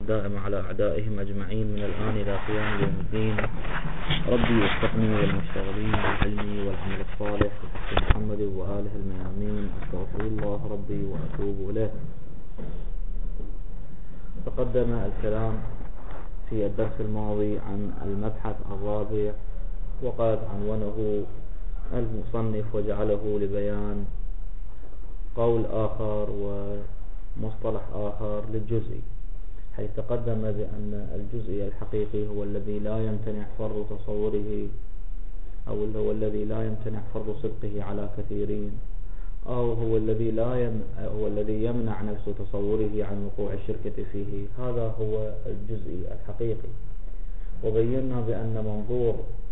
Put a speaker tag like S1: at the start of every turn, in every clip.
S1: الدائم على أعدائهم أجمعين من الآن إلى قيام يوم الدين. ربي وفقني والمشتغلين بالعلم والعمل الصالح بحق محمد وآله الميامين. أستغفر الله ربي وأتوب إليه. تقدم الكلام في الدرس الماضي عن المبحث الرابع، وقد عنونه المصنف وجعله لبيان قول آخر ومصطلح آخر للجزئي، حيث تقدم بأن الجزئي الحقيقي هو الذي لا يمتنع فرض تصوره، أو هو الذي لا يمتنع فرض صدقه على كثيرين، أو هو الذي يمنع نفس تصوره عن وقوع الشركة فيه. هذا هو الجزئي الحقيقي. وبينا بأن منظور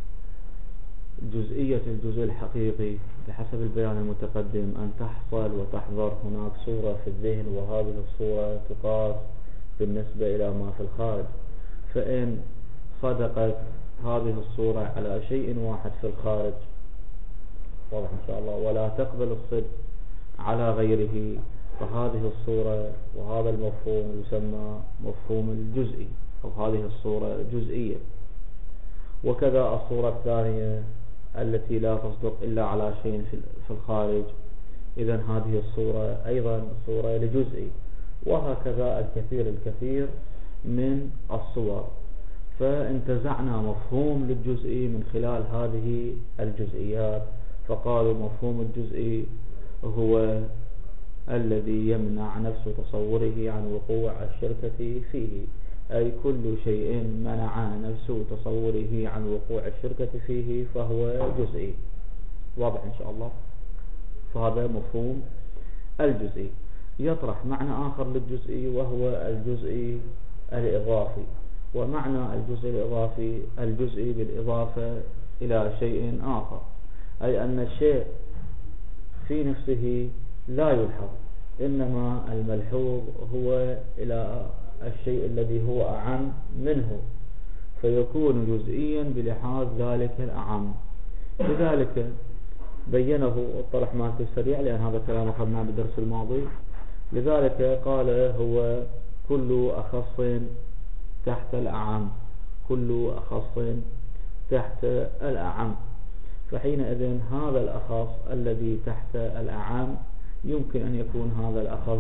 S1: جزئية الجزء الحقيقي بحسب البيان المتقدم أن تحصل وتحضر هناك صورة في الذهن، وهذه الصورة تقاس بالنسبة إلى ما في الخارج. فإن صدقت هذه الصورة على شيء واحد في الخارج، واضح إن شاء الله، ولا تقبل الصدق على غيره، فهذه الصورة وهذا المفهوم يسمى مفهوم الجزئي، أو هذه الصورة جزئية. وكذا الصورة الثانية التي لا تصدق إلا على شيء في الخارج، إذن هذه الصورة أيضا صورة لجزئي. وهكذا الكثير من الصور. فانتزعنا مفهوم للجزئي من خلال هذه الجزئيات، فقالوا مفهوم الجزئي هو الذي يمنع نفس تصوره عن وقوع الشركة فيه، أي كل شيء منع نفس تصوره عن وقوع الشركة فيه فهو جزئي. واضح إن شاء الله. فهذا مفهوم الجزئي. يطرح معنى آخر للجزئي، وهو الجزئي الإضافي. ومعنى الجزء الإضافي الجزئي بالإضافة إلى شيء آخر، أي أن الشيء في نفسه لا يلحظ، إنما الملحوظ هو إلى الشيء الذي هو أعم منه، فيكون جزئيا بلحاظ ذلك الأعم. لذلك بينه الطرح مالته السريع، لأن هذا الكلام أخذناه بالدرس الماضي. لذلك قال هو كل أخص تحت الأعم، كل أخص تحت الأعم. فحينئذ هذا الأخص الذي تحت الأعم يمكن أن يكون هذا الأخص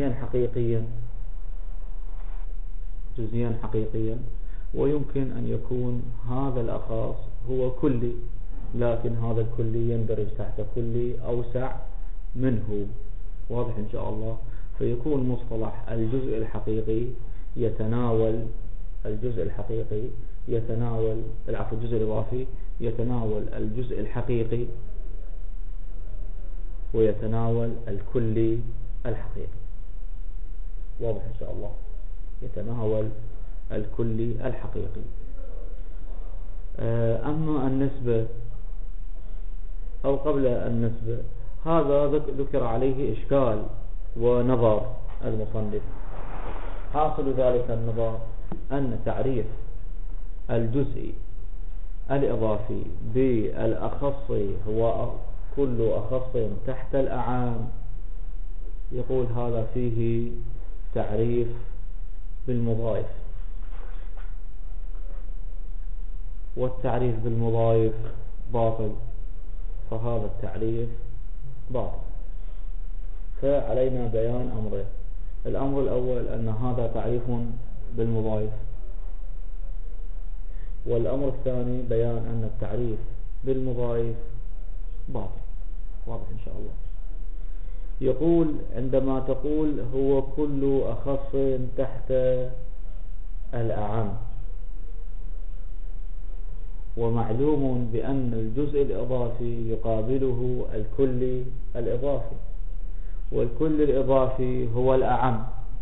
S1: جزئيا حقيقيا، ويمكن أن يكون هذا الأخص هو كلي، لكن هذا الكلي يندرج تحت كلي أوسع منه. واضح إن شاء الله. فيكون مصطلح الجزء الحقيقي يتناول الجزء الإضافي يتناول الجزء الحقيقي، ويتناول الكلي الحقيقي. واضح إن شاء الله. يتناول الكلي الحقيقي. أما النسبة، أو قبل النسبة، هذا ذكر عليه إشكال ونظر المصنف. حاصل ذلك النظر أن تعريف الجزء الإضافي بالأخص هو كل أخص تحت الأعام، يقول هذا فيه تعريف بالمضايف، والتعريف بالمضايف باطل، فهذا التعريف باطل. فعلينا بيان أمرين. الأمر الأول أن هذا تعريف بالمضايف، والأمر الثاني بيان أن التعريف بالمضايف باطل. واضح إن شاء الله. يقول عندما تقول هو كل أخص تحت الأعم، ومعلوم بأن الجزء الإضافي يقابله الكل الإضافي، والكل الإضافي هو الأعم،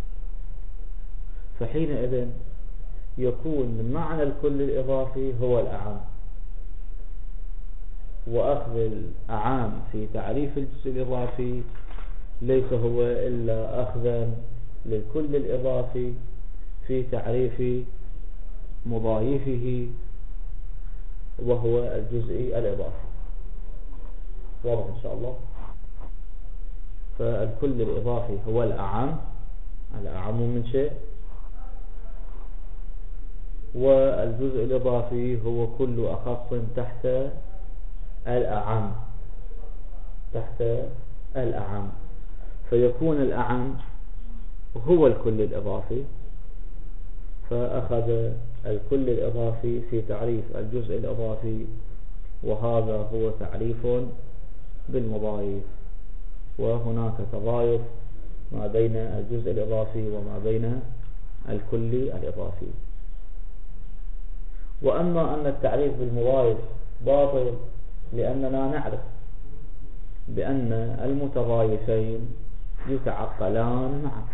S1: فحينئذ يكون معنى الكل الإضافي هو الأعم، وأخذ الأعام في تعريف الجزء الإضافي ليس هو إلا أخذا للكل الإضافي في تعريف مضايفه، وهو الجزء الإضافي. واضح إن شاء الله. فالكل الإضافي هو الأعم من شيء، والجزء الإضافي هو كل أخص تحت الأعم، تحت الأعم، فيكون الأعم هو الكل الإضافي، فأخذ الكل الإضافي في تعريف الجزء الإضافي، وهذا هو تعريف بالمضايف. وهناك تضايف ما بين الجزء الإضافي وما بين الكل الإضافي. وأما أن التعريف بالمضايف باطل لأننا نعرف بأن المتضايفين يتعقلان معا،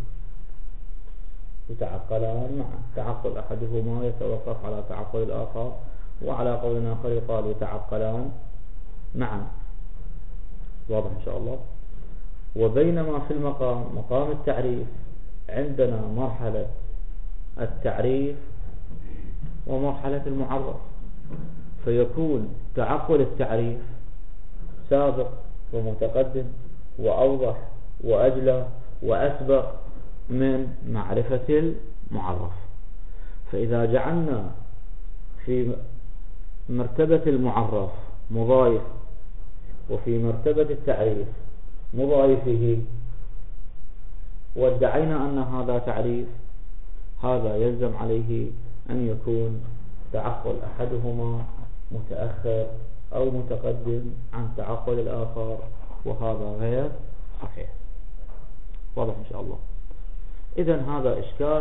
S1: تعقل أحدهما يتوقف على تعقل الآخر، وعلى قول آخر يقال يتعقلان معا. واضح إن شاء الله. وبينما في مقام التعريف عندنا مرحلة التعريف ومرحلة المعرف، فيكون تعقل التعريف سابق ومتقدم وأوضح وأجلى وأسبق من معرفة المعرف. فإذا جعلنا في مرتبة المعرف مضايف وفي مرتبة التعريف مضايفه وادعينا أن هذا تعريف، هذا يلزم عليه أن يكون تعقل أحدهما متأخر أو متقدم عن تعقل الآخر، وهذا غير صحيح. واضح إن شاء الله. إذن هذا إشكال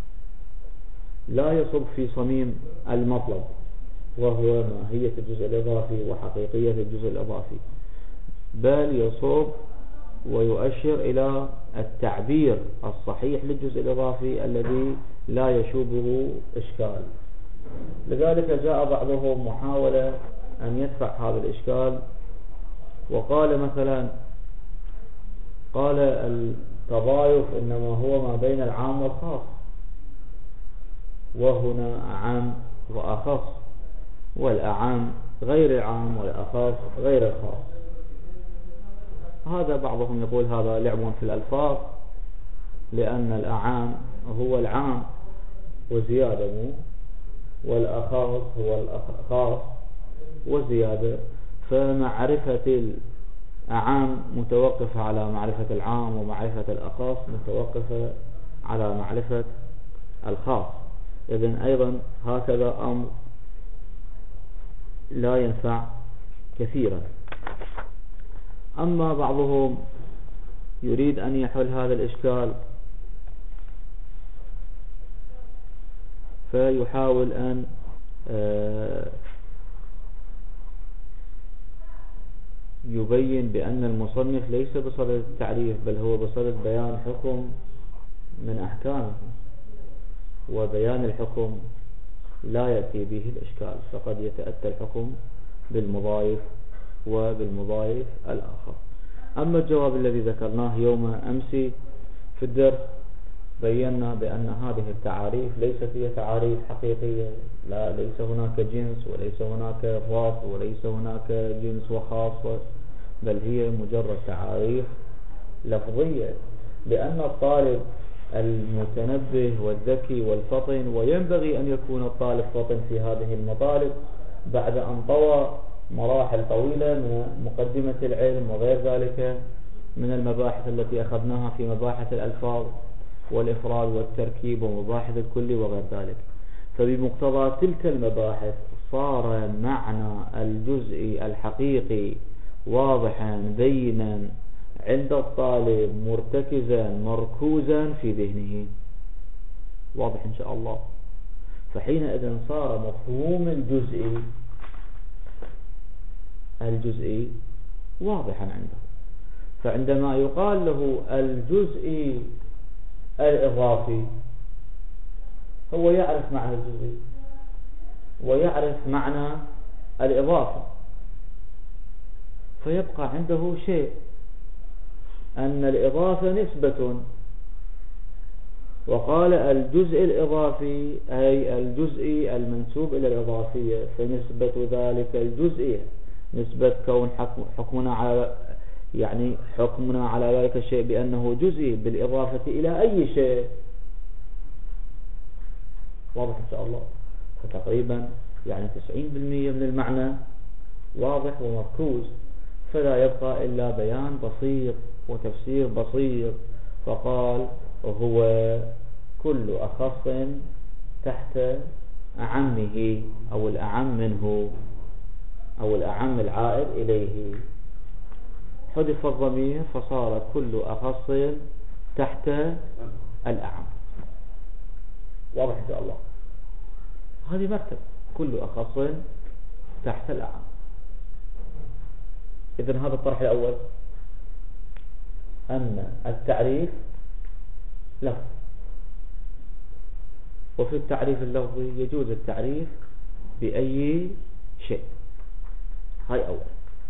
S1: لا يصب في صميم المطلب، وهو ماهية الجزء الإضافي وحقيقية الجزء الإضافي، بل يصب ويؤشر إلى التعبير الصحيح للجزء الإضافي الذي لا يشوبه إشكال. لذلك جاء بعضهم محاولة أن يدفع هذا الإشكال، وقال مثلا قال التضايف إنما هو ما بين العام والخاص، وهنا أعم وأخص، والأعم غير العام والأخص غير الخاص. هذا بعضهم يقول هذا لعب في الألفاظ، لأن الأعام هو العام وزيادة، والأخاص هو الخاص وزيادة، فمعرفة الأعام متوقفة على معرفة العام، ومعرفة الأخاص متوقفة على معرفة الخاص. إذن أيضا هكذا أمر لا ينفع كثيرا. أما بعضهم يريد أن يحل هذا الإشكال، فيحاول أن يبين بأن المصنف ليس بصدد التعريف، بل هو بصدد بيان حكم من أحكامه، وبيان الحكم لا يأتي به الإشكال، فقد يتأتى الحكم بالمضايف وبالمضايف الآخر. أما الجواب الذي ذكرناه يوم أمس في الدرس، بينا بأن هذه التعاريف ليست هي تعاريف حقيقية، لا، ليس هناك جنس وليس هناك ضاف وليس هناك جنس وخاصة، بل هي مجرد تعاريف لفظية، لأن الطالب المتنبه والذكي والفطن، وينبغي أن يكون الطالب فطن في هذه المطالب بعد أن طوى مراحل طويلة من مقدمة العلم وغير ذلك من المباحث التي أخذناها في مباحث الألفاظ والإفراد والتركيب ومباحث الكل وغير ذلك. فبمقتضى تلك المباحث صار معنى الجزء الحقيقي واضحا بينا عند الطالب، مرتكزا مركوزا في ذهنه. واضح إن شاء الله. فحينئذ صار مفهوم الجزء واضحا عنده. فعندما يقال له الجزء الإضافي، هو يعرف معنى الجزء ويعرف معنى الإضافة، فيبقى عنده شيء، أن الإضافة نسبة، وقال الجزء الإضافي أي الجزء المنسوب إلى الإضافية، فنسبة ذلك الجزء نسبة كون حكمنا على ذلك الشيء بأنه جزء بالإضافة إلى أي شيء. واضح إن شاء الله. فتقريبا يعني 90% من المعنى واضح ومركوز، فلا يبقى إلا بيان بسيط وتفسير بسيط. فقال هو كل أخص تحت أعمه أو الأعم منه أو الأعم العائد إليه. حذف الضمير فصار كل أخص تحت الأعم. واضح إن شاء الله. هذه مرتبة كل أخص تحت الأعم. إذن هذا الطرح الأول، أن التعريف لفظ، وفي التعريف اللفظي يجوز التعريف بأي شيء. هاي أول.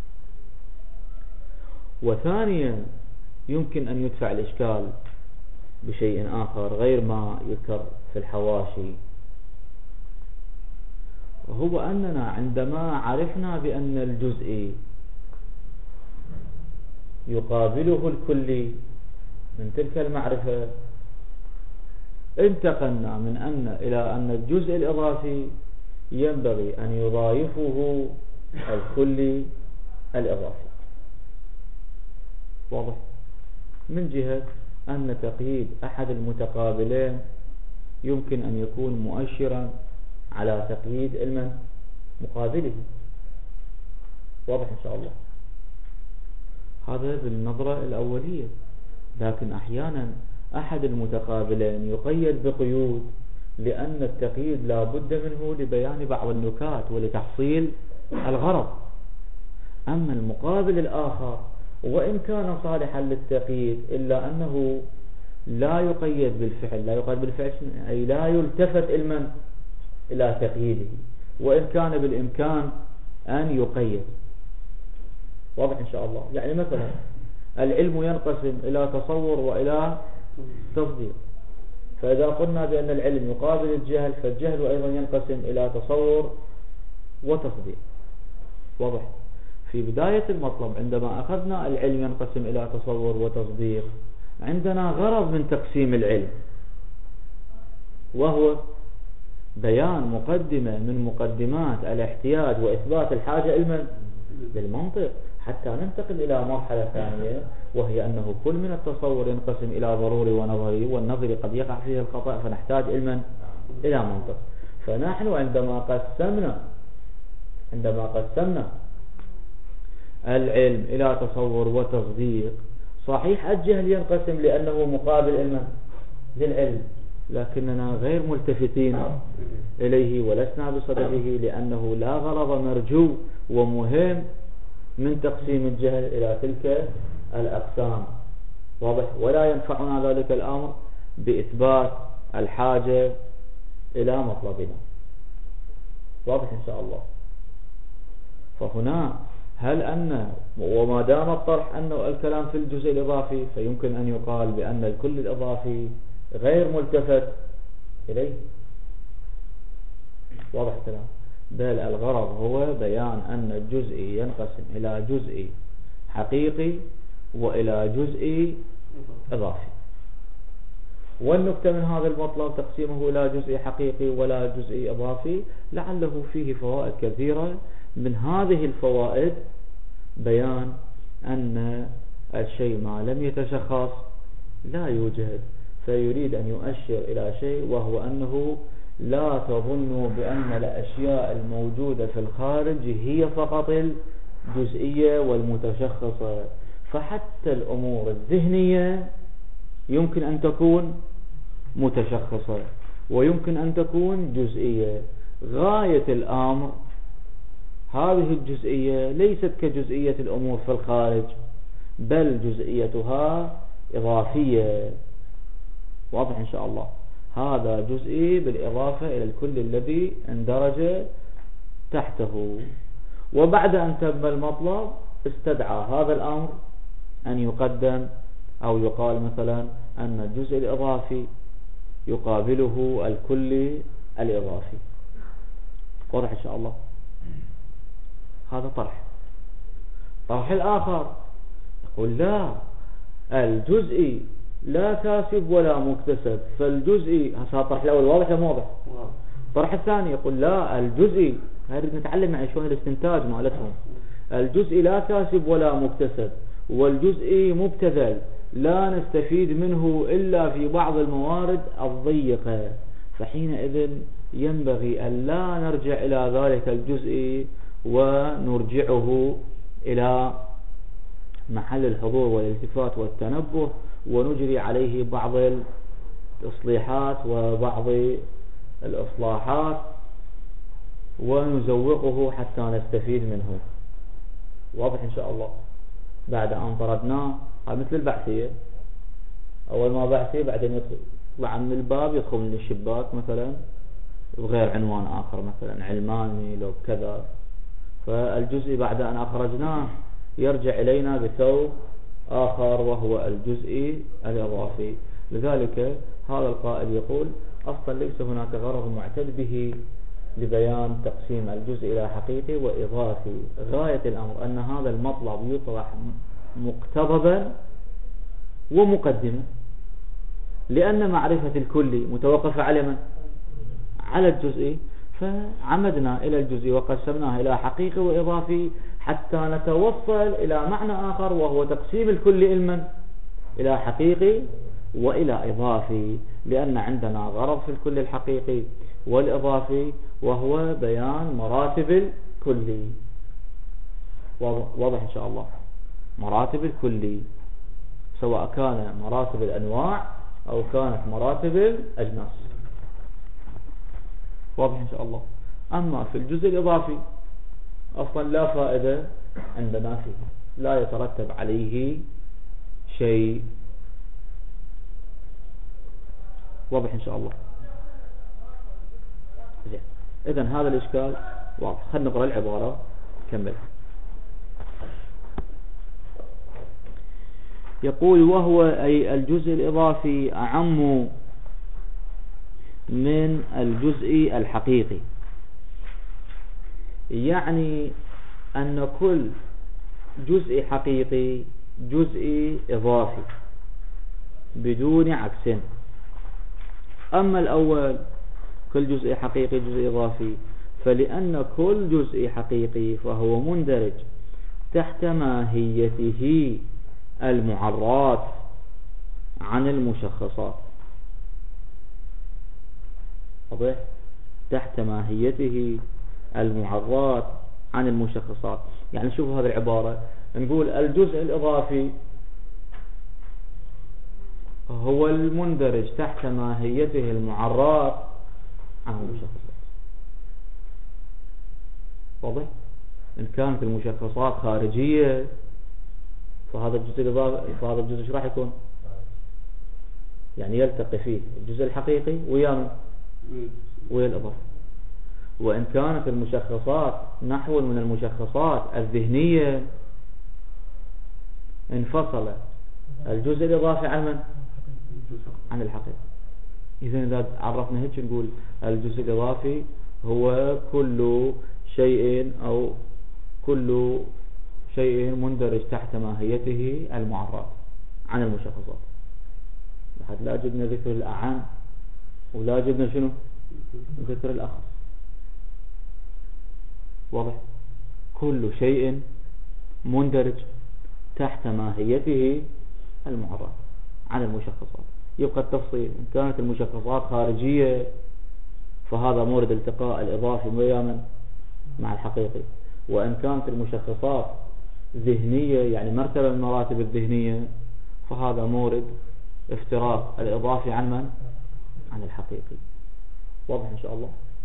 S1: وثانيا يمكن أن يدفع الإشكال بشيء آخر غير ما يذكر في الحواشي، وهو أننا عندما عرفنا بأن الجزء يقابله الكلي من تلك المعرفة، انتقلنا من أن إلى أن الجزء الإضافي ينبغي أن يضايفه الكلي الإضافي. واضح؟ من جهة أن تقييد أحد المتقابلين يمكن أن يكون مؤشرا على تقييد علم مقابله. واضح إن شاء الله. هذا بالنظرة الأولية. لكن أحيانا أحد المتقابلين يقيد بقيود لأن التقييد لا بد منه لبيان بعض النكات ولتحصيل الغرض. أما المقابل الآخر وإن كان صالحا للتقييد إلا أنه لا يقيد بالفعل، لا يقيد بالفعل أي لا يلتفت علما إلى تقييده، وإن كان بالإمكان أن يقيد. واضح إن شاء الله. يعني مثلا العلم ينقسم إلى تصور وإلى تصديق، فإذا قلنا بأن العلم يقابل الجهل فالجهل أيضا ينقسم إلى تصور وتصديق. واضح. في بداية المطلب عندما أخذنا العلم ينقسم إلى تصور وتصديق، عندنا غرض من تقسيم العلم، وهو بيان مقدمة من مقدمات الاحتياج وإثبات الحاجة علما بالمنطق، حتى ننتقل إلى مرحلة ثانية، وهي أنه كل من التصور ينقسم إلى ضروري ونظري، والنظري قد يقع فيه الخطأ فنحتاج علما إلى منطق. فنحن عندما قسمنا العلم إلى تصور وتصديق، صحيح الجهل ينقسم لأنه مقابل علما للعلم، لكننا غير ملتفتين إليه ولسنا بصدده، لأنه لا غرض مرجو ومهم من تقسيم الجهل إلى تلك الأقسام. واضح. ولا ينفعنا ذلك الأمر بإثبات الحاجة إلى مطلبنا. واضح إن شاء الله. فهنا هل أن وما دام الطرح أنه الكلام في الجزء الإضافي، فيمكن أن يقال بأن الكل الإضافي غير ملتفت إليه. واضح الكلام. بل الغرض هو بيان أن الجزء ينقسم إلى جزء حقيقي وإلى جزء إضافي. والنكتة من هذا المطلب تقسيمه إلى جزء حقيقي ولا جزء إضافي لعله فيه فوائد كثيرة. من هذه الفوائد بيان أن الشيء ما لم يتشخص لا يوجد، فيريد أن يؤشر إلى شيء، وهو أنه لا تظنوا بأن الأشياء الموجودة في الخارج هي فقط الجزئية والمتشخصة، فحتى الأمور الذهنية يمكن أن تكون متشخصة ويمكن أن تكون جزئية. غاية الأمر هذه الجزئية ليست كجزئية الأمور في الخارج، بل جزئيتها إضافية. واضح إن شاء الله. هذا جزئي بالإضافة إلى الكل الذي اندرج تحته. وبعد أن تم المطلب استدعى هذا الأمر أن يقدم أو يقال مثلا أن الجزء الإضافي يقابله الكل الإضافي. واضح إن شاء الله. هذا طرح الآخر يقول لا، الجزء لا كاسب ولا مكتسب، فالجزء هذا الطرح الأول. واضح ولا واضح؟ الطرح الثاني يقول لا، الجزئي هذا نتعلم يعني شلون الاستنتاج مالتهم. الجزئي لا كاسب ولا مكتسب، والجزئي مبتذل لا نستفيد منه إلا في بعض الموارد الضيقة، فحينئذ ينبغي أن لا نرجع إلى ذلك الجزئي ونرجعه إلى محل الحضور والالتفات والتنبه، ونجري عليه بعض التصليحات وبعض الإصلاحات ونزوقه حتى نستفيد منه. واضح إن شاء الله؟ بعد أن طردناه مثل البعثية، أول ما بعثي بعدين يطلع من الباب يدخل من الشباك مثلا بغير عنوان آخر، مثلا علماني لو كذا، فالجزء بعد أن أخرجناه يرجع إلينا بثوب آخر وهو الجزء الإضافي. لذلك هذا القائل يقول أصلا ليس هناك غرض معتد به لبيان تقسيم الجزء إلى حقيقي وإضافي، غاية الأمر أن هذا المطلب يطرح مقتضبا ومقدما، لأن معرفة الكل متوقفة على من؟ على الجزء، فعمدنا إلى الجزء وقسمناه إلى حقيقي وإضافي حتى نتوصل إلى معنى آخر وهو تقسيم الكل إلى حقيقي وإلى إضافي، لأن عندنا غرض في الكل الحقيقي والإضافي وهو بيان مراتب الكل. واضح إن شاء الله؟ مراتب الكل سواء كان مراتب الأنواع أو كانت مراتب الأجناس. واضح إن شاء الله؟ أما في الجزء الإضافي أصلا لا فائدة عندنا فيه، لا يترتب عليه شيء. واضح إن شاء الله؟ زين، إذن هذا الإشكال واضح. خلنا نقرأ العبارة كمل. يقول وهو أي الجزء الإضافي أعم من الجزء الحقيقي، يعني أن كل جزء حقيقي جزء إضافي بدون عكس. أما الأول كل جزء حقيقي جزء إضافي، فلأن كل جزء حقيقي فهو مندرج تحت ماهيته المعرات عن المشخصات. واضح؟ تحت ماهيته المعرات عن المشخصات. يعني شوفوا هذه العبارة، نقول الجزء الإضافي هو المندرج تحت ماهيته المعرات عن المشخصات. واضح؟ إن كانت المشخصات خارجية فهذا الجزء الإضافي، فهذا الجزء ايش راح يكون؟ يعني يلتقي فيه الجزء الحقيقي ويا الإضافي. وإن كانت المشخصات نحو من المشخصات الذهنية انفصل الجزء الإضافي عن من؟ عن الحقيقة. إذن إذا عرفنا هيك نقول الجزء الإضافي هو كل شيء أو كل شيء مندرج تحت ماهيته المعرات عن المشخصات. لحد لا جبنا ذكر الأعان ولا جبنا شنو؟ ذكر الأخص. واضح؟ كل شيء مندرج تحت ماهيته المعرات عن المشخصات. يبقى التفصيل، إن كانت المشخصات خارجية فهذا مورد التقاء الإضافي ويا مع الحقيقي، وإن كانت المشخصات ذهنية يعني مرتبة من مراتب الذهنية فهذا مورد افتراق الإضافي عن من؟ عن الحقيقي. واضح إن شاء الله؟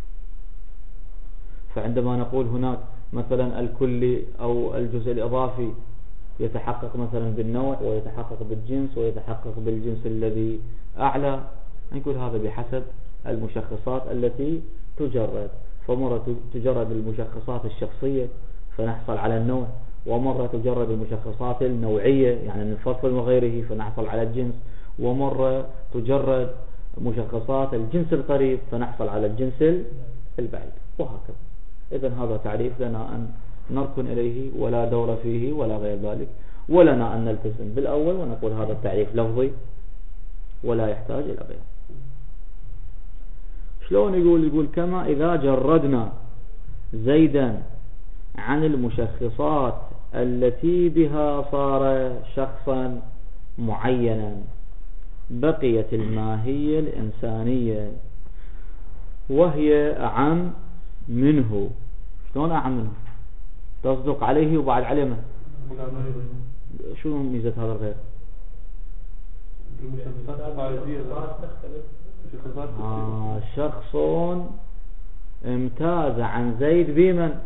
S1: فعندما نقول هناك مثلا الكل أو الجزء الإضافي يتحقق مثلا بالنوع ويتحقق بالجنس ويتحقق بالجنس الذي أعلى، نقول هذا بحسب المشخصات التي تجرد. فمرة تجرد المشخصات الشخصية فنحصل على النوع، ومرة تجرد المشخصات النوعية يعني من الفصل وغيره فنحصل على الجنس، ومرة تجرد مشخصات الجنس القريب فنحصل على الجنس البعيد، وهكذا. إذن هذا تعريف لنا أن نركن إليه ولا دور فيه ولا غير ذلك، ولنا أن نلتزم بالأول ونقول هذا التعريف لفظي ولا يحتاج إلى بيان. شلون يقول كما إذا جردنا زيدا عن المشخصات التي بها صار شخصا معينا بقيت الماهية الإنسانية وهي أعم منه. شلون أعم منه؟ تصدق عليه وبعد عليه من؟ شنو ميزة هذا الغير؟ شخص امتاز عن زيد بمن؟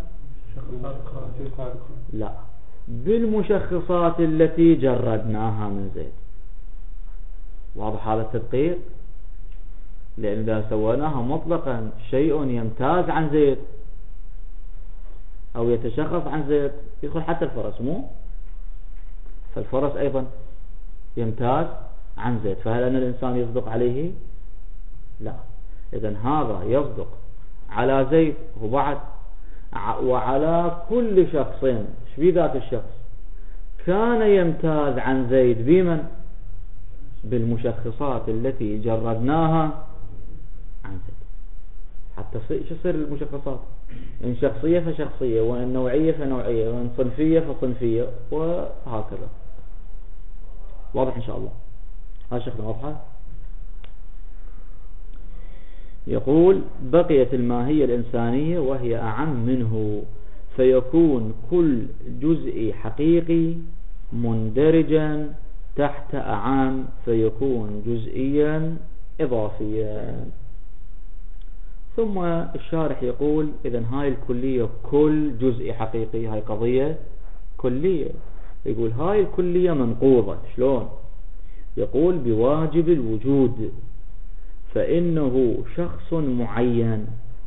S1: لا، بالمشخصات التي جردناها من زيد. واضح هذا التدقيق؟ لأن إذا سويناها مطلقا شيء يمتاز عن زيد أو يتشخص عن زيد يدخل حتى الفرس، مو؟ فالفرس أيضا يمتاز عن زيد، فهل أن الإنسان يصدق عليه؟ لا. إذن هذا يصدق على زيد وبعد وعلى كل شخص في ذات الشخص كان يمتاز عن زيد بمن؟ بالمشخصات التي جردناها عن زيد. حتى شو تصير المشخصات؟ إن شخصية فشخصية، وإن نوعية فنوعية، وإن صنفية فصنفية، وهكذا. واضح إن شاء الله؟ هذا شيخنا واضحة؟ يقول بقيت الماهية الإنسانية وهي أعم منه، فيكون كل جزء حقيقي مندرجا تحت أعام، فيكون جزئيا إضافيا. ثم الشارح يقول إذن هاي الكلية كل جزء حقيقي، هاي قضية كلية. يقول هاي الكلية منقوضة. شلون؟ يقول بواجب الوجود، فإنه شخص معين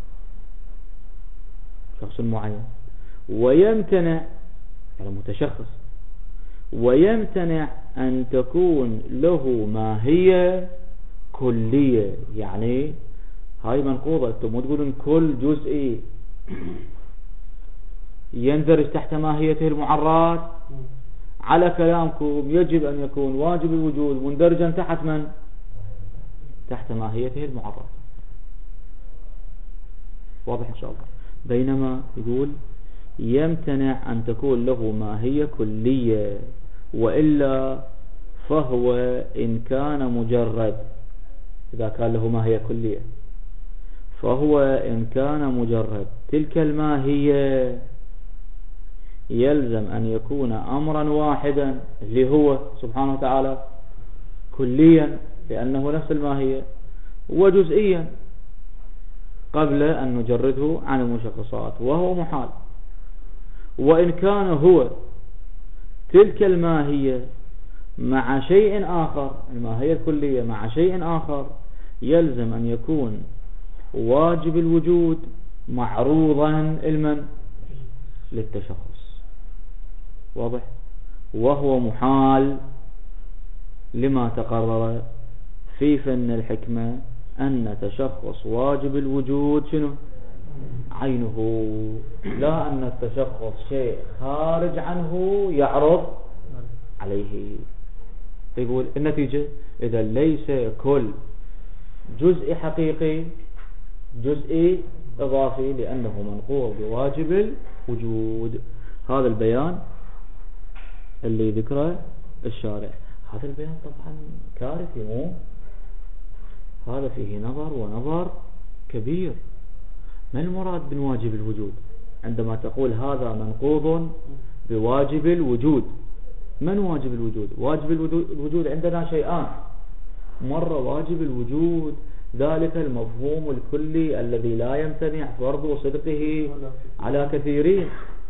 S1: ويمتنع، يعني متشخص، ويمتنع أن تكون له ماهية كلية. يعني هاي منقوضة. انتم مو تقولون كل جزء يندرج تحت ماهيته المعرات. على كلامكم يجب أن يكون واجب الوجود مندرجا تحت من؟ تحت ماهيته المعرات. واضح إن شاء الله؟ بينما يقول يمتنع أن تكون له ماهية كلية، وإلا فهو إن كان مجرد، إذا كان له ماهية كلية، فهو إن كان مجرد تلك الماهية يلزم أن يكون أمرا واحدا اللي هو سبحانه وتعالى كليا لأنه نفس الماهية، وجزئيا قبل أن نجرده عن المشخصات، وهو محال. وإن كان هو تلك الماهية مع شيء آخر، الماهية الكلية مع شيء آخر، يلزم أن يكون واجب الوجود معروضا المن للتشخص. واضح؟ وهو محال لما تقرر في فن الحكمة أن تشخص واجب الوجود شنو؟ عينه، لا أن التشخص شيء خارج عنه يعرض عليه. يقول النتيجة إذا ليس كل جزء حقيقي جزء إضافي، لأنه منقوض بواجب الوجود. هذا البيان اللي ذكره الشارع. هذا البيان طبعا كارثي، مو هذا فيه نظر ونظر كبير. ما المراد من واجب الوجود؟ عندما تقول هذا منقوض بواجب الوجود، من واجب الوجود؟ واجب الوجود عندنا شيئان. مرة واجب الوجود ذلك المفهوم الكلي الذي لا يمتنع فرض صدقه على كثيرين،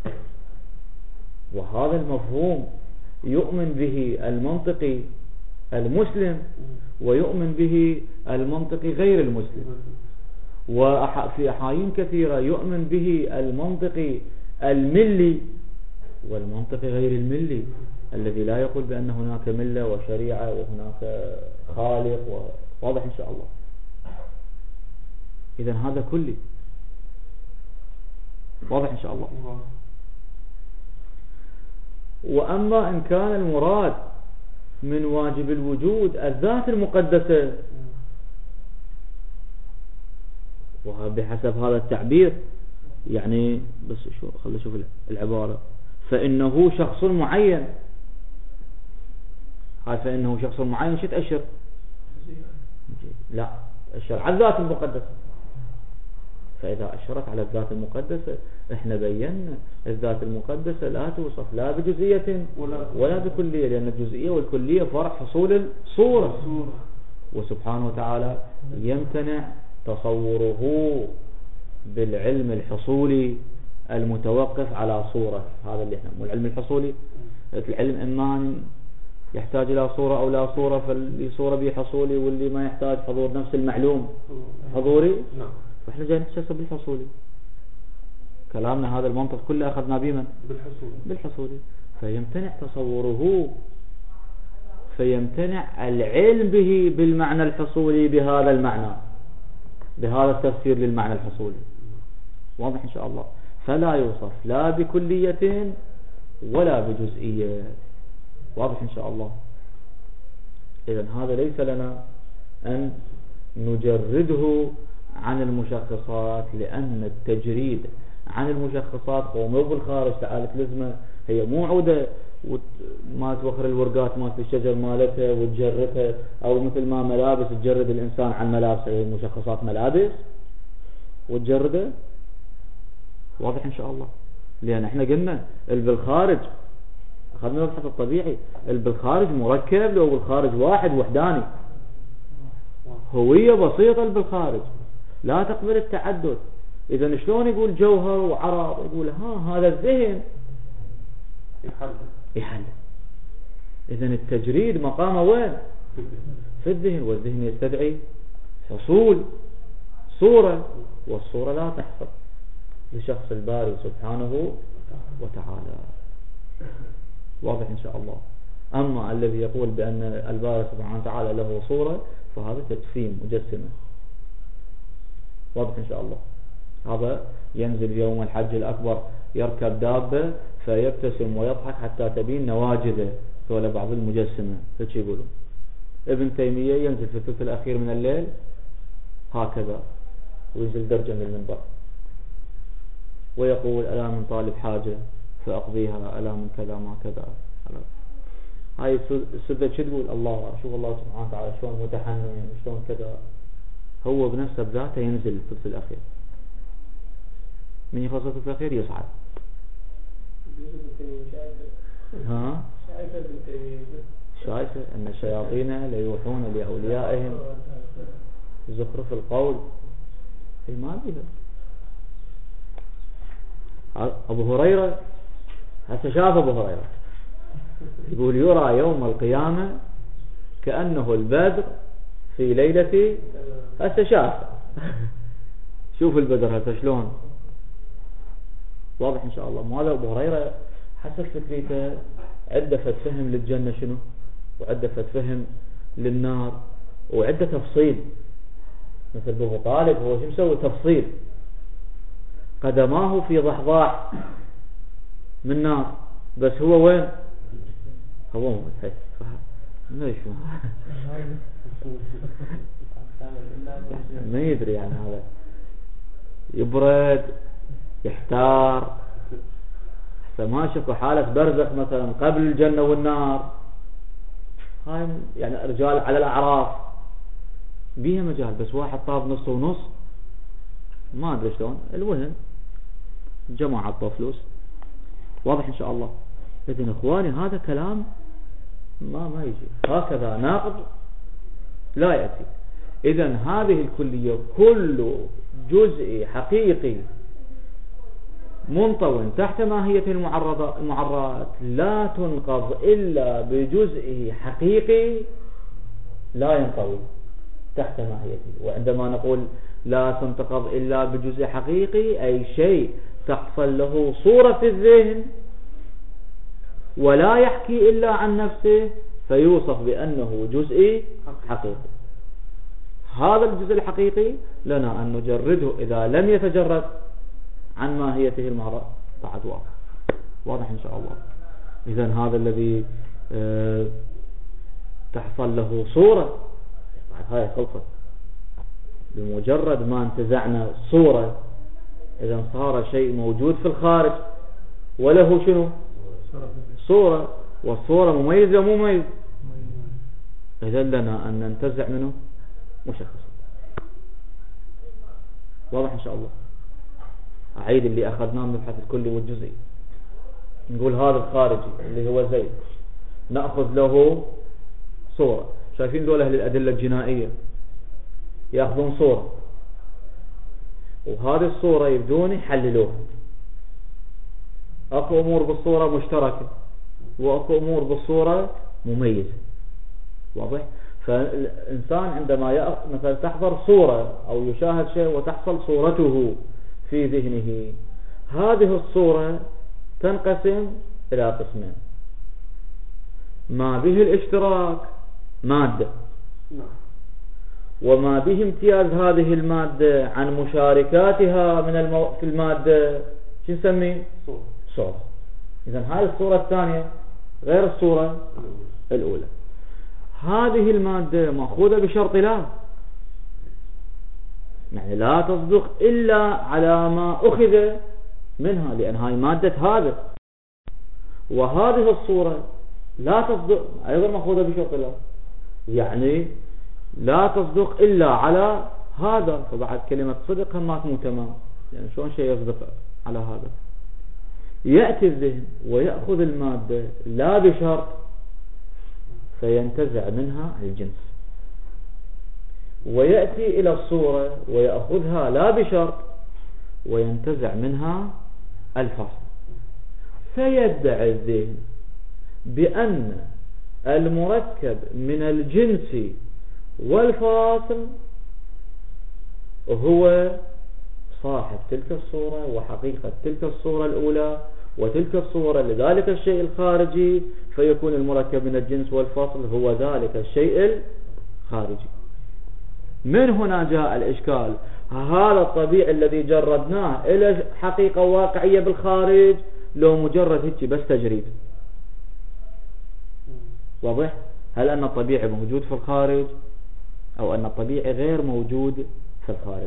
S1: وهذا المفهوم يؤمن به المنطقي المسلم ويؤمن به المنطقي غير المسلم، وفي أحايين كثيرة يؤمن به المنطقي الملي والمنطقي غير الملي الذي لا يقول بأن هناك ملة وشريعة وهناك خالق. واضح إن شاء الله؟ إذن هذا كلي. واضح إن شاء الله؟ وأما إن كان المراد من واجب الوجود الذات المقدسة، وبحسب هذا التعبير يعني بس خلي شوف العبارة، فإنه شخص معين. هاي فإنه شخص معين شو تأشر؟ لا، أشر على الذات المقدسة. فإذا أشرت على الذات المقدسة احنا بينا الذات المقدسة لا توصف لا بجزئية ولا بكلية، لأن الجزئية والكلية فرع حصول الصورة، وسبحانه وتعالى يمتنع تصوره بالعلم الحصولي المتوقف على صورة. هذا اللي احنا والعلم الحصولي، العلم إما يحتاج إلى صورة أو لا صورة، فاللي صورة به حصولي واللي ما يحتاج حضور نفس المعلوم حضوري. فإحنا جاي نحسب بالحصولي. كلامنا هذا المنطق كله أخذنا بمن؟ بالحصولي. فيمتنع تصوره، فيمتنع العلم به بالمعنى الحصولي بهذا المعنى، بهذا التفسير للمعنى الحصولي. واضح إن شاء الله. فلا يوصف لا بكلية ولا بجزئية. واضح إن شاء الله. إذن هذا ليس لنا أن نجرده عن المشخصات، لأن التجريد عن المشخصات هو مو بالخارج. تعالت لزمة هي مو عودة ما توخر الورقات ما في الشجر مالتها وتجردها، أو مثل ما ملابس تجرد الإنسان عن ملابسه، هي المشخصات ملابس وتجرده. واضح إن شاء الله. لأن احنا قلنا بالخارج أخذنا البحث الطبيعي، بالخارج مركب لو بالخارج واحد وحداني، هوية بسيطة بالخارج لا تقبل التعدد. إذا شلون يقول جوهر وعرض؟ يقول هذا الذهن يحل. إذا التجريد مقامه وين؟ في الذهن، والذهن يستدعي حصول صورة، والصورة لا تحصل لشخص الباري سبحانه وتعالى. واضح إن شاء الله. أما الذي يقول بأن الباري سبحانه وتعالى له صورة فهذا تجسيم مجسمة. واضح إن شاء الله. هذا ينزل يوم الحج الأكبر يركب دابة فيبتسم ويضحك حتى تبين نواجذه، ولا بعض المجسمة هيك يقولون. ابن تيمية ينزل في الثلث الأخير من الليل هكذا وينزل درجة من المنبر ويقول ألا من طالب حاجة فأقضيها، ألا من كذا ما كذا. هاي السدة شو تقول؟ الله، شوف الله سبحانه وتعالى شلون متحنن شلون كذا. هو بنفسه بذاته ينزل الثلث الأخير، من يخلص الثلث الأخير يصعد. شايفة أن الشياطين ليوحون لأوليائهم زخرف القول. ما بيها. أبو هريرة هسه شاف أبو هريرة يقول يرى يوم القيامة كأنه البدر في ليلة. هسه شاف شوف البدر هسه شلون. واضح إن شاء الله. ماذا أبو هريرة حسب فكرته عدة فهم للجنة شنو، وعدة فهم للنار، وعدة تفصيل. مثل أبو طالب هو شو مسوي تفصيل، قدماه في ضحضاح من نار، بس هو وين؟ هو ليش ما يدري يعني. هذا يبرد يحتار. ما شكوا حالة برزخ مثلا قبل الجنة والنار. هاي يعني رجال على الأعراف بيها مجال، بس واحد طاب نص ونص ما أدري شلون. المهم جماعة طفلوس. واضح إن شاء الله. إذن إخواني هذا كلام ما يجي هكذا ناقض لا يأتي. إذن هذه الكلية كل جزء حقيقي منطوٍ تحت ماهية المعرات لا تنقض إلا بجزء حقيقي لا ينطوي تحت ماهيته. وعندما نقول لا تنتقض إلا بجزء حقيقي أي شيء تحصل له صورة في الذهن ولا يحكي إلا عن نفسه فيوصف بأنه جزء حقيقي. هذا الجزء الحقيقي لنا أن نجرده إذا لم يتجرد عن ماهيته المعرض بعد واقع. واضح إن شاء الله. إذن هذا الذي تحصل له صورة بعد هاي خلصت بمجرد ما انتزعنا صورة إذا صار شيء موجود في الخارج وله شنو صورة، والصورة مميزة مو مميز، إذا لنا أن ننتزع منه مشخص. واضح إن شاء الله؟ أعيد اللي أخذناه من مبحث الكلي والجزئي. نقول هذا الخارجي اللي هو زيد نأخذ له صورة. شايفين دول أهل الأدلة الجنائية يأخذون صورة، وهذه الصورة يبدون يحللوها. أكو أمور بالصورة مشتركة وأكو أمور بالصورة مميزة. واضح؟ فالإنسان عندما مثلا تحضر صورة أو يشاهد شيء وتحصل صورته في ذهنه، هذه الصورة تنقسم إلى قسمين: ما به الاشتراك مادة، وما به امتياز هذه المادة عن مشاركاتها في المادة شو نسميه؟ صورة. إذن هذه الصورة الثانية غير الصورة الأولى. هذه المادة مأخوذة بشرط لا، يعني لا تصدق إلا على ما أخذ منها، لأن هاي مادة هذا. وهذه الصورة لا تصدق أيضا مأخوذة بشرط لا، يعني لا تصدق إلا على هذا. فبعد كلمة صدق هم مو تمام، يعني شلون شيء يصدق على هذا؟ يأتي الذهن ويأخذ المادة لا بشرط فينتزع منها الجنس، ويأتي إلى الصورة ويأخذها لا بشرط وينتزع منها الفصل. فيدعي الذهن بأن المركب من الجنس والفاصل هو صاحب تلك الصورة وحقيقة تلك الصورة الأولى وتلك الصورة لذلك الشيء الخارجي، فيكون المركب من الجنس والفاصل هو ذلك الشيء الخارجي. من هنا جاء الإشكال: هذا الطبيعي الذي جردناه إلى حقيقة واقعية بالخارج لو مجرد هيك بس تجريد؟ واضح؟ هل أن الطبيعي موجود في الخارج أو أن الطبيعي غير موجود في الخارج؟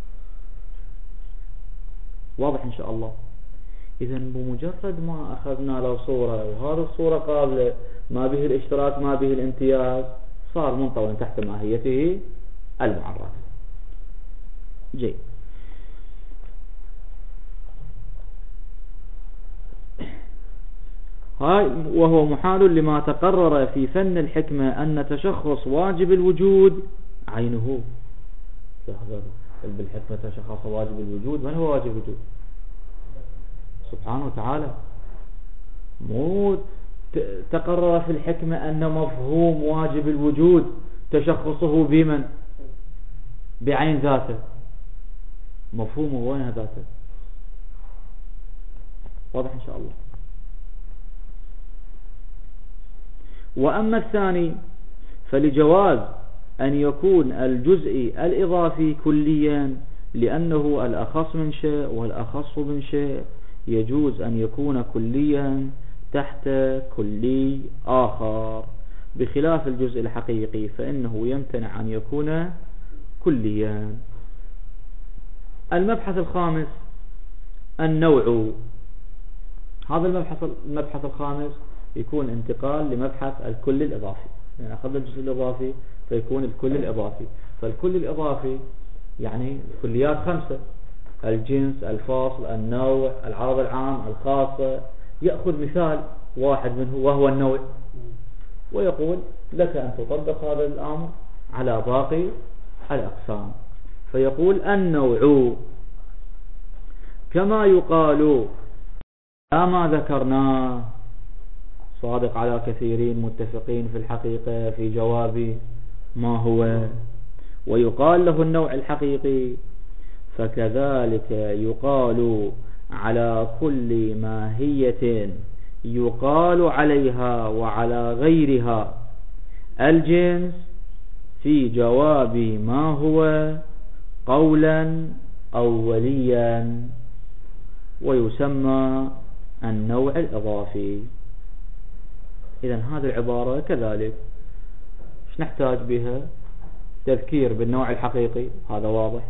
S1: واضح إن شاء الله؟ إذن بمجرد ما أخذنا له صورة وهذه الصورة قابلة ما به الاشتراك ما به الامتياز، صار منطوى تحت ماهيته المعرف. جيد. هاي وهو محال لما تقرر في فن الحكمة أن تشخص واجب الوجود عينه. بالحكمة تشخص واجب الوجود، من هو واجب الوجود؟ سبحانه وتعالى. مو تقرر في الحكمة أن مفهوم واجب الوجود تشخصه بمن؟ بعين ذاته. مفهومه وين ذاته؟ واضح إن شاء الله. وأما الثاني فلجواز أن يكون الجزء الإضافي كليا لأنه الأخص من شيء والأخص من شيء، يجوز أن يكون كليا تحت كلي آخر، بخلاف الجزء الحقيقي فإنه يمتنع أن يكون كليا. المبحث الخامس النوع. هذا المبحث الخامس يكون انتقال لمبحث الكل الإضافي، يعني أخذ الجزء الإضافي فيكون الكل الإضافي. فالكل الإضافي يعني كليات 5: الجنس، الفاصل، النوع، العرض العام، الخاصة. يأخذ مثال واحد منه وهو النوع، ويقول لك أن تطبق هذا الأمر على باقي الأقسام. فيقول النوع كما يقال ما ذكرناه صادق على كثيرين متفقين في الحقيقة في جواب ما هو، ويقال له النوع الحقيقي. فكذلك يقال على كل ماهية يقال عليها وعلى غيرها الجنس في جواب ما هو قولا أوليا، ويسمى النوع الإضافي. إذن هذه العبارة كذلك ايش نحتاج بها؟ تذكير بالنوع الحقيقي هذا واضح،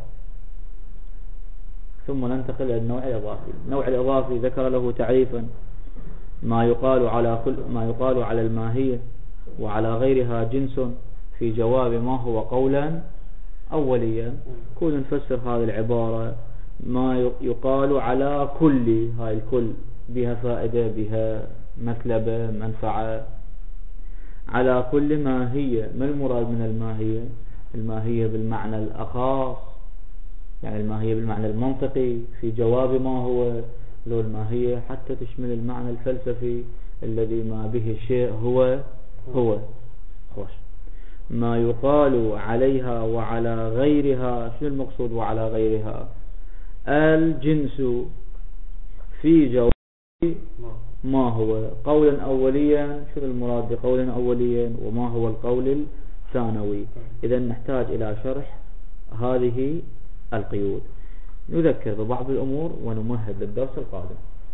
S1: ثم ننتقل إلى النوع الإضافي. النوع الإضافي ذكر له تعريفا: ما يقال على الماهية وعلى غيرها جنس في جواب ما هو قولا أوليا. كل نفسر هذه العبارة: ما يقال على كل، هاي الكل بها فائدة، بها مثلبة، منفعة. على كل ماهية، ما المراد من الماهية؟ الماهية بالمعنى الأخاص، يعني الماهية بالمعنى المنطقي في جواب ما هو. لو الماهية حتى تشمل المعنى الفلسفي الذي ما به الشيء هو خوش. ما يقال عليها وعلى غيرها، شنو المقصود وعلى غيرها؟ الجنس في جواب ما هو قولا أوليا. شنو المراد بقولا أوليا وما هو القول الثانوي؟ إذا نحتاج إلى شرح هذه القيود. نذكر ببعض الأمور ونمهد للدرس القادم.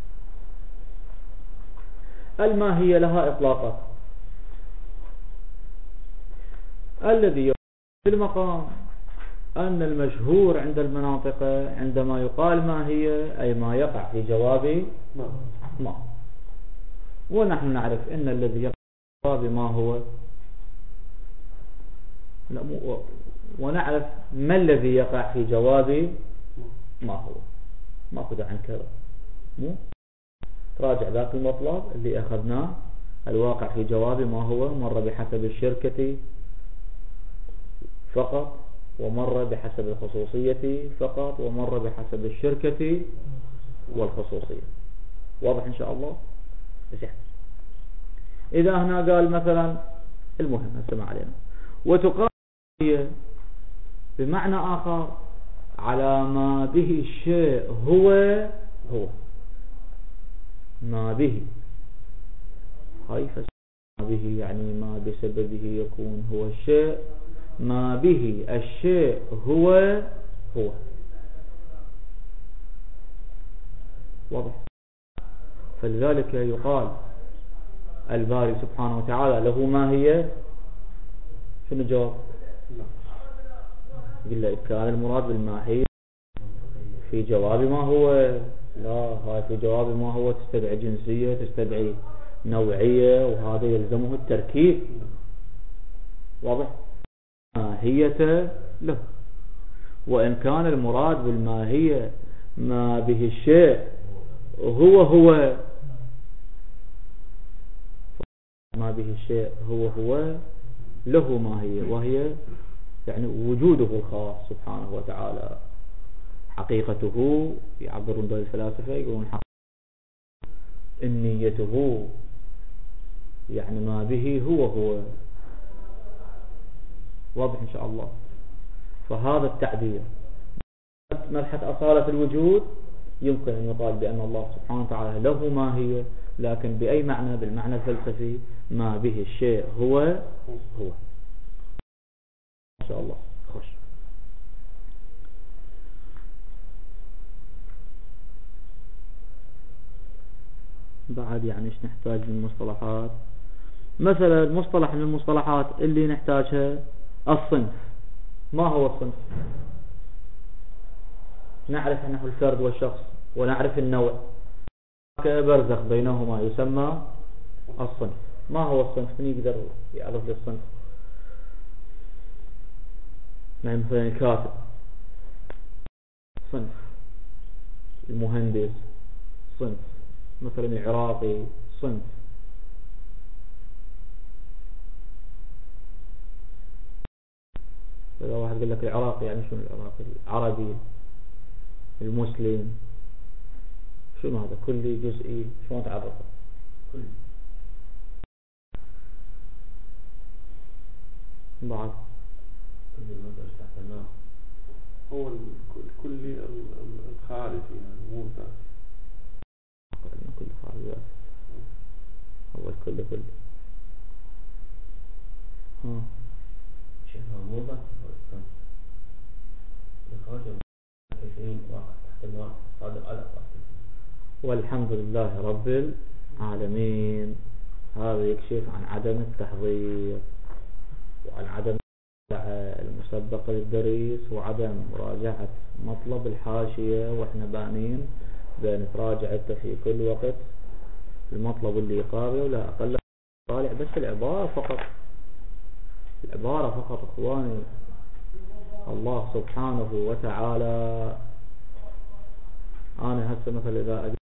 S1: الماهية لها إطلاقات. الذي يقول في المقام أن المشهور عند المناطق عندما يقال ماهية أي ما يقع في جواب ما، ونحن نعرف أن الذي يقع في جواب ما هو، ونعرف ما الذي يقع في جواب ما هو. ما أخذ عن كذا، مو تراجع ذاك المطلب اللي أخذناه. الواقع في جواب ما هو مر بحسب الشركة فقط، ومر بحسب الخصوصية فقط، ومر بحسب الشركة والخصوصية. واضح إن شاء الله؟ إذا هنا قال مثلا المهم هسه علينا وتقال بمعنى آخر على ما به الشيء هو ما به. هاي ما به يعني ما بسببه يكون هو الشيء، ما به الشيء هو واضح. فلذلك يقال الباري سبحانه وتعالى له ماهية. شنو الجواب؟ قل إذا كان المراد بالماهية في جواب ما هو، لا، هاي في جواب ما هو تستدعي جنسية، تستدعي نوعية، وهذا يلزمه التركيب. واضح؟ ماهية له. وإن كان المراد بالماهية ما به الشيء هو ما به الشيء هو له ماهية، وهي يعني وجوده الخاص سبحانه وتعالى، حقيقته. يعبرون به الفلاسفة يقولون إنيته، يعني ما به هو. واضح إن شاء الله. فهذا التعبير مبحث أصالة الوجود يمكن أن يقال بأن الله سبحانه وتعالى له ماهية، لكن بأي معنى؟ بالمعنى الفلسفي ما به الشيء هو إن شاء الله. خوش. بعد يعني إيش نحتاج من المصطلحات؟ مثلا مصطلح من المصطلحات اللي نحتاجها الصنف. ما هو الصنف؟ نعرف أنه الفرد والشخص، ونعرف النوع، برزخ بينهما يسمى الصنف. ما هو الصنف؟ من يقدر يعرف لي الصنف؟ يعني مثلا الكاتب صنف، المهندس صنف، مثلا العراقي صنف. إذا واحد قال لك العراقي يعني شنو العراقي؟ العربي، المسلم، شنو هذا؟ كلي، جزئي، شلون تعرفه؟ كلي. بعد
S2: كلي ما تحت النار هو الكلي الخارجي، يعني مو ذاتي.
S1: كل خارجي هو الكل كله.
S2: شيخ مو ذاتي، الخارج كثيرين واقع تحت النار صادق على رأسه.
S1: والحمد لله رب العالمين. هذا يكشف عن عدم التحضير وعن عدم المستقبل. سبق للدريس وعدم مراجعة مطلب الحاشية، واحنا بانين بين تراجع انت في كل وقت المطلب اللي يقابله، ولا اقل طالع بس العبارة فقط، العبارة فقط. اخواني الله سبحانه وتعالى، انا هسه مثلا اذا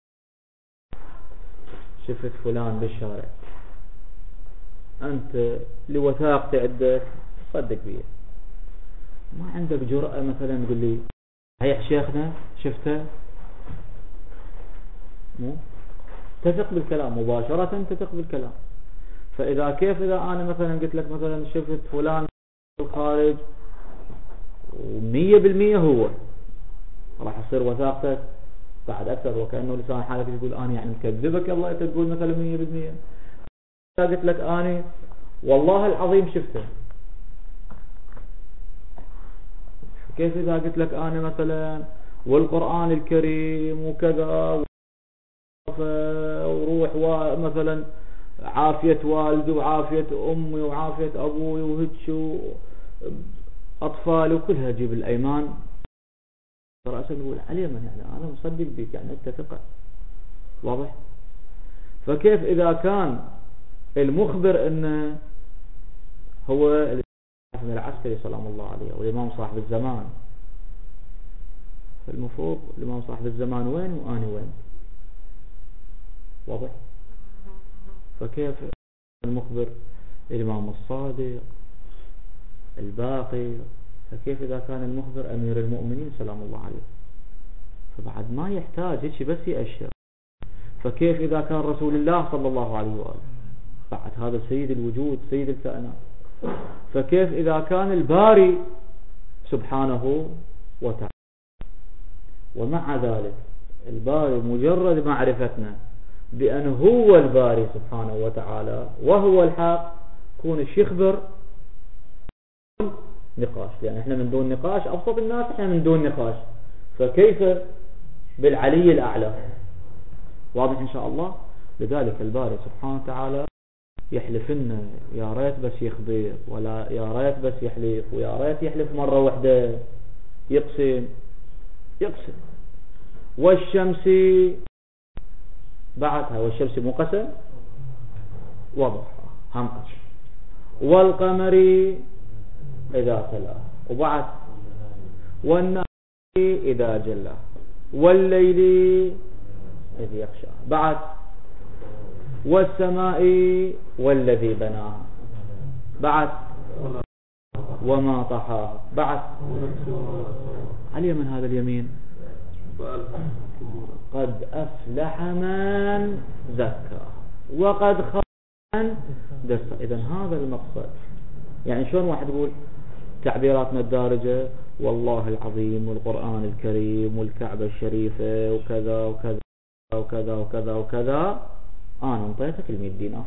S1: شفت فلان بالشارع انت لوثاقتي عندك صدق بيه، ما عندك جرأة مثلا تقول لي هيا شيخنا شفته، مو تثق بالكلام مباشرة، تثق بالكلام. فإذا كيف إذا أنا مثلا قلت لك مثلا شفت فلان بالخارج و100% هو، راح تصير وثاقتك بعد أكثر، وكأنه لسان حالك يقول أنا يعني مكذبك، الله تقول مثلا 100%. إذا قلت لك أنا والله العظيم شفته، كيف إذا قلت لك أنا مثلا والقرآن الكريم وكذا وروح ومثلا عافية والدي وعافية أمي وعافية أبوي وهتش أطفالي وكلها أجيب الأيمان رأسا نقول علي من يعني أنا مصدق بك، يعني أنت ثقة، واضح؟ فكيف إذا كان المخبر أنه هو الحسن العسكري سلام الله عليه والإمام صاحب الزمان، فالمفروض الإمام صاحب الزمان وين وأنا وين، واضح؟ فكيف المخبر الإمام الصادق الباقي، فكيف إذا كان المخبر أمير المؤمنين سلام الله عليه، فبعد ما يحتاج هيك بس يأشر. فكيف إذا كان رسول الله صلى الله عليه وآله، بعد هذا سيد الوجود سيد الكائنات. فكيف إذا كان الباري سبحانه وتعالى. ومع ذلك الباري مجرد معرفتنا بأن هو الباري سبحانه وتعالى وهو الحق، يكون يخبر نقاش، لأن احنا من دون نقاش أبسط الناس، احنا من دون نقاش، فكيف بالعلي الأعلى؟ واضح إن شاء الله. لذلك الباري سبحانه وتعالى يحلف لنا يا ريت بس يخبر، ولا يا ريت بس يحلف، ويا ريت يحلف مرة واحدة، يقسم والشمس بعدها، والشمس مو قسم واضح هم قسم، والقمر إذا تلا، وبعد والنهار إذا جلى، والليل إذ يغشى، بعد والسماء والذي بناها، بعد وما طحاها، بعد علي من هذا اليمين قد أفلح من زكى وقد خاب من دسى. إذن هذا المقصد. يعني شلون واحد يقول تعبيراتنا الدارجة والله العظيم والقرآن الكريم والكعبة الشريفة وكذا وكذا وكذا وكذا وكذا، أنا انطيتك 100 دينار.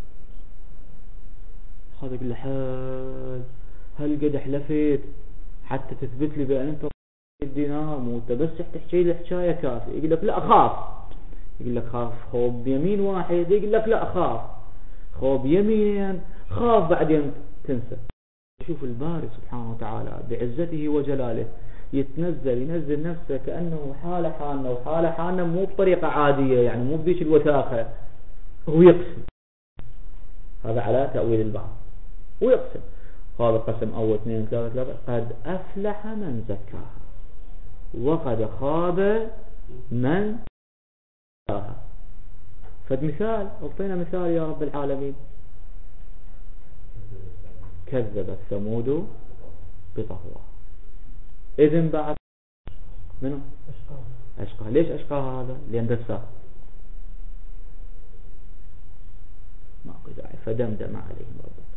S1: هذا يقول له هل قد حلفت حتى تثبت لي بأن أنت 100 دينار، مو أنت بس تحكي لي حكاية كافية؟ يقول لك لا أخاف، يقول لك خاف خوب يمين واحد، يقول لك لا أخاف خوب يمين، خاف بعدين تنسى. شوف الباري سبحانه وتعالى بعزته وجلاله ينزل نفسه كأنه حالة حالنا، وحالة حالنا مو بطريقة عادية، يعني مو بذيك الوثاقة، هو يقسم. هذا على تأويل البعض، ويقسم هذا قسم أول 2 3 قد أفلح من زكاها وقد خاب من دساها. فالمثال أعطينا مثال يا رب العالمين، كذبت ثمود بطغواها. إذن بعد منه أشقاها. ليش أشقاها هذا؟ لأن دساها، ما داعي، فدمدم عليهم ربك.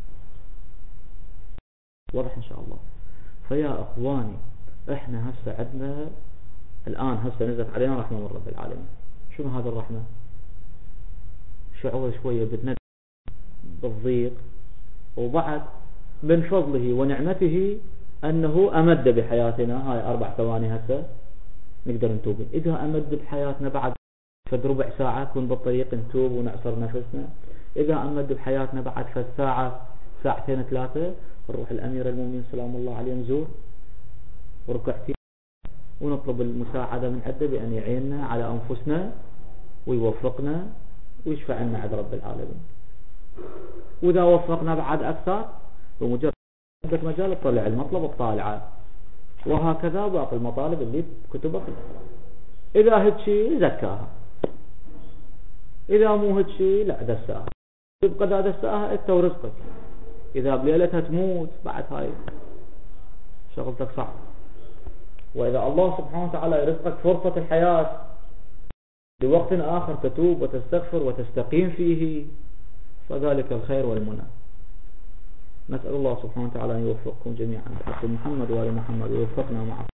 S1: واضح إن شاء الله. فيا أخواني إحنا هسه عندنا الآن هسه نزلت علينا رحمة من رب العالمين. شنو هذا الرحمة؟ شعور شوية بتندم بالضيق، وبعد من فضله ونعمته أنه أمد بحياتنا. هاي 4 ثواني هسه نقدر نتوب. إذا أمد بحياتنا بعد فد ربع ساعة كن بالطريق نتوب ونعصر نفسنا. إذا أمد بحياتنا بعد فد ساعة 2 3 ساعات نروح الأمير المؤمنين سلام الله عليه نزور وركعتين ونطلب المساعدة من عنده بأن يعيننا على أنفسنا ويوفقنا ويشفع لنا عند رب العالمين. وإذا وفقنا بعد أكثر بمجرد عندك مجال تطلع المطلب الطالعة، وهكذا باقي المطالب اللي كتبت. إذا هدشي زكاها، إذا مو هدشي لا دساها، تبقى دا دساها أنت ورزقك. إذا بليلتها تموت بعد هاي شغلتك صعب. وإذا الله سبحانه وتعالى يرزقك فرصة الحياة لوقت آخر تتوب وتستغفر وتستقيم فيه فذلك الخير والمنى. نسأل الله سبحانه وتعالى أن يوفقكم جميعا بحق محمد وآل محمد ويوفقنا معه.